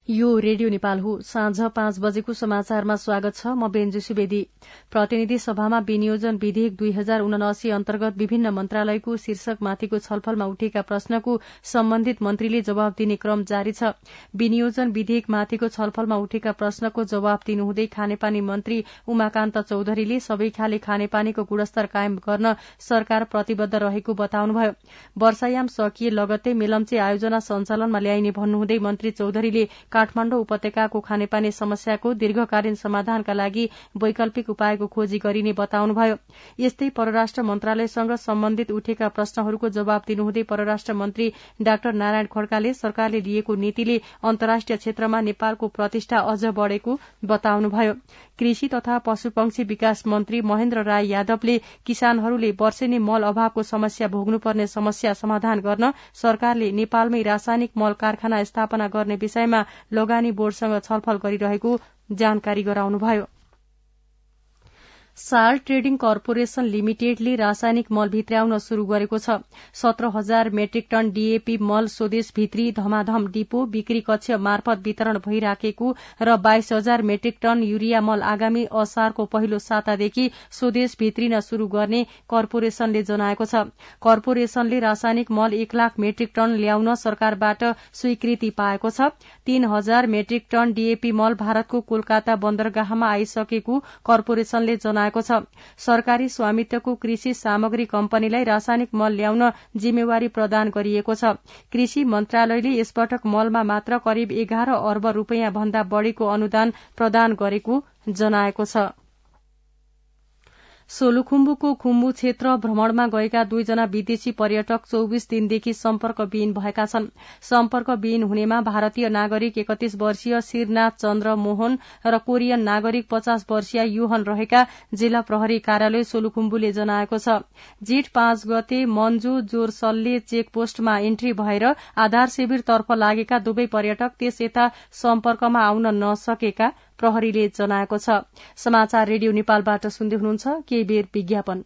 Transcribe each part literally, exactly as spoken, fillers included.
यो रेडियो नेपाल हो। साँझ पाँच बजेको समाचारमा स्वागत छ। म बेन्जु सुवेदी। प्रतिनिधि सभामा विनियोजन विधेयक दुई हजार उनासी अन्तर्गत विभिन्न मन्त्रालयको शीर्षकमाथिको छलफलमा उठेका प्रश्नको सम्बन्धित मन्त्रीले जवाब दिने क्रम जारी छ। विनियोजन विधेयकमाथिको छलफलमा उठेका प्रश्नको जवाब दिनुहुँदै खानेपानी मन्त्री उमाकान्त चौधरीले सबै खाले खानेपानीको गुणस्तर कायम गर्न सरकार प्रतिबद्ध रहेको बताउनुभयो। वर्षायाम सकिए लगत्तै मेलम्ची आयोजना सञ्चालनमा ल्याइने भन्नुहुँदै मन्त्री चौधरीले काठमाडौँ उपत्यकाको खानेपानी समस्याको दीर्घकालीन समाधानका लागि वैकल्पिक उपायको खोजी गरिने बताउनुभयो। यस्तै परराष्ट्र मन्त्रालयसँग सम्बन्धित उठेका प्रश्नहरूको जवाब दिनुहुँदै परराष्ट्र मन्त्री डाक्टर नारायण खड्काले सरकारले लिएको नीतिले अन्तर्राष्ट्रिय क्षेत्रमा नेपालको प्रतिष्ठा अझ बढ़ेको बताउनुभयो। कृषि तथा पशुपक्षी विकास मन्त्री महेन्द्र राय यादवले किसानहरूले वर्षेनी मल अभावको समस्या भोग्नुपर्ने समस्या समाधान गर्न सरकारले नेपालमै रासायनिक मल कारखाना स्थापना गर्ने विषयमा लगानी बोर्डसँग छलफल गरिरहेको जानकारी गराउनुभयो। सार ट्रेडिङ कर्पोरेशन लिमिटेडले रासायनिक मल भित्र्याउन शुरू गरेको छ। सत्र हजार मेट्रिक टन डीएपी मल स्वदेश भित्री धमाधम डिपो बिक्री कक्ष मार्फत वितरण भइराखेको र बाइस हजार मेट्रिक टन युरिया मल आगामी असारको पहिलो सातादेखि स्वदेश भित्रिन शुरू गर्ने कर्पोरेशनले जनाएको छ। कर्पोरेशनले रासायनिक मल एक लाख मेट्रिक टन ल्याउन सरकारबाट स्वीकृति पाएको छ। तीन हजार मेट्रिक टन डीएपी मल भारतको कोलकाता बन्दरगाहमा आइसकेको कर्पोरेशनले जनाएको छ। सरकारी स्वामित्वको कृषि सामग्री कम्पनीलाई रासायनिक मल ल्याउन जिम्मेवारी प्रदान गरिएको छ। कृषि मन्त्रालयले यसपटक मलमा मात्र करिब एघार अर्ब रूपियाँ भन्दा बढ़ीको अनुदान प्रदान गरेको जनाएको छ। सोलुखुम्बुको खुम्बु क्षेत्र भ्रमणमा गएका दुईजना विदेशी पर्यटक चौबीस दिनदेखि सम्पर्कविहीन भएका छन्। सम्पर्कविहीन हुनेमा भारतीय नागरिक एकतीस वर्षीय श्रीनाथ चन्द्र मोहन र कोरियन नागरिक पचास वर्षीय युहन रहेका जिल्ला प्रहरी कार्यालय सोलुखुम्बुले जनाएको छ। जेठ पाँच गते मन्जु जोरसल्ले चेकपोस्टमा एन्ट्री भएर आधार शिविरतर्फ लागेका दुवै पर्यटक त्यस यता सम्पर्कमा आउन नसकेका प्रहरीले जनाएको छ। समाचार रेडियो नेपालबाट सुन्दै हुनुहुन्छ। केही बेर विज्ञापन।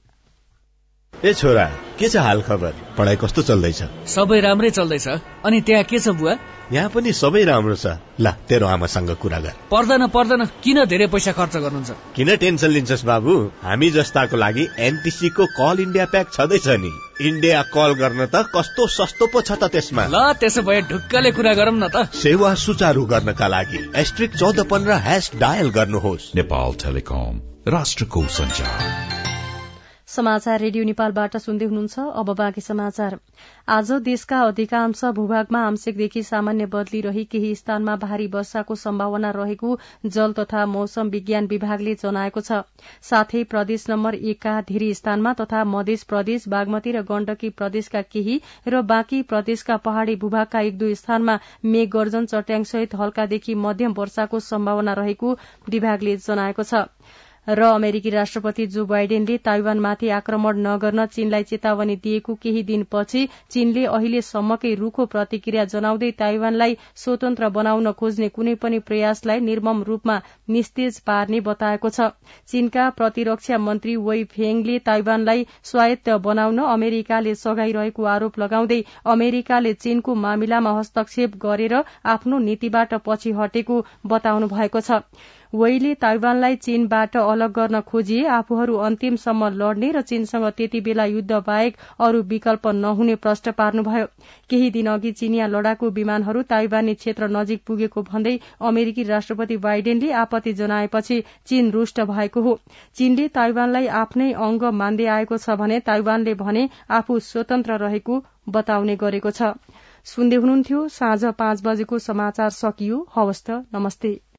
ए छोरा, के छ हाल खबर? पढाइ कस्तो चल्दैछ? सबै राम्रै चल्दैछ। अनि त्यहाँ के छ बुवा? यहाँ पनि सबै राम्रो छ। ल तेरो आमासँग कुरा गर। पर्दैन पर्दैन, किन धेरै पैसा खर्च गर्नुहुन्छ? किन टेन्सन लिन्छस् बाबु? हामी जस्ताको लागि एनटिसी को कल इन्डिया प्याक छँदैछ नि। इन्डिया कल गर्न त कस्तो सस्तो पो छ त त्यसमा। ल त्यसो भए ढुक्कले कुरा गरौँ न त। सेवा सुचारू गर्नका लागि एस्ट्रिक चौध पन्ध्र ह्याश डायल गर्नुहोस्। नेपाल टेलिकम, राष्ट्रको सञ्चार। समाचार रेडियो नेपालबाट सुन्दै हुनुहुन्छ। अब बाँकी समाचार। आज देशका अधिकांश भूभागमा आंशिकदेखि सामान्य बदली रही केही स्थानमा भारी वर्षाको सम्भावना रहेको जल तथा मौसम विज्ञान विभागले जनाएको छ। साथै प्रदेश नम्बर एकका धेरै स्थानमा तथा मध्य प्रदेश, बागमती र गण्डकी प्रदेशका केही र बाँकी प्रदेशका पहाड़ी भूभागका एक दुई स्थानमा मेघ गर्जन चट्याङसहित हल्कादेखि मध्यम वर्षाको सम्भावना रहेको विभागले जनाएको छ। र अमेरिकी राष्ट्रपति जो बाइडेनले ताइवानमाथि आक्रमण नगर्न चीनलाई चेतावनी दिएको केही दिनपछि चीनले अहिलेसम्मकै रूखो प्रतिक्रिया जनाउँदै ताइवानलाई स्वतन्त्र बनाउन खोज्ने कुनै पनि प्रयासलाई निर्मम रूपमा निस्तेज पार्ने बताएको छ। चीनका प्रतिरक्षा मन्त्री वेई फेङले ताइवानलाई स्वायत्त बनाउन अमेरिकाले सघाइरहेको आरोप लगाउँदै अमेरिकाले चीनको मामिलामा हस्तक्षेप गरेर आफ्नो नीतिबाट पछि हटेको बताउनु भएको छ। वेईले ताइवानलाई चीनबाट अलग गर्न खोजिए आफूहरू अन्तिमसम्म लड्ने र चीनसँग त्यति बेला युद्ध बाहेक अरू विकल्प नहुने प्रश्न पार्नुभयो। केही दिन अघि चीनिया लडाकु विमानहरू ताइवानी क्षेत्र नजिक पुगेको भन्दै अमेरिकी राष्ट्रपति बाइडेनले आपत्ति जनाएपछि चीन रुष्ट भएको हो। चीनले ताइवानलाई आफ्नै अंग मान्दै आएको छ भने ताइवानले भने आफू स्वतन्त्र रहेको बताउने गरेको छ। सुन्दै हुनुहुन्थ्यो। साँझ पाँच बजेको समाचार सकियो। हवस् त, नमस्ते।